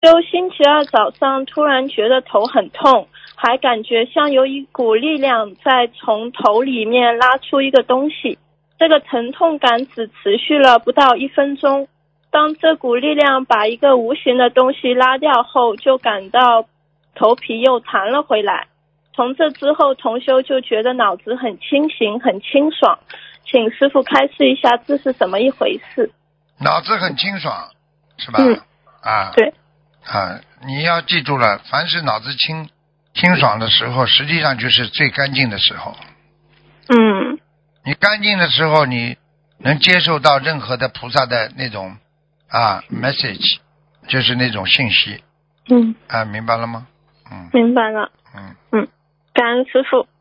就星期二早上突然觉得头很痛，还感觉像有一股力量在从头里面拉出一个东西，这个疼痛感只持续了不到1分钟。当这股力量把一个无形的东西拉掉后，就感到头皮又弹了回来。从这之后，同修就觉得脑子很清醒很清爽，请师父开示一下这是什么一回事。 脑子很清爽是吧？ 对你要记住了，凡是脑子清爽的时候，实际上就是最干净的时候。你干净的时候，你能接受到任何的菩萨的那种message， 就是那种信息。明白了吗？ 明白了。感恩师父。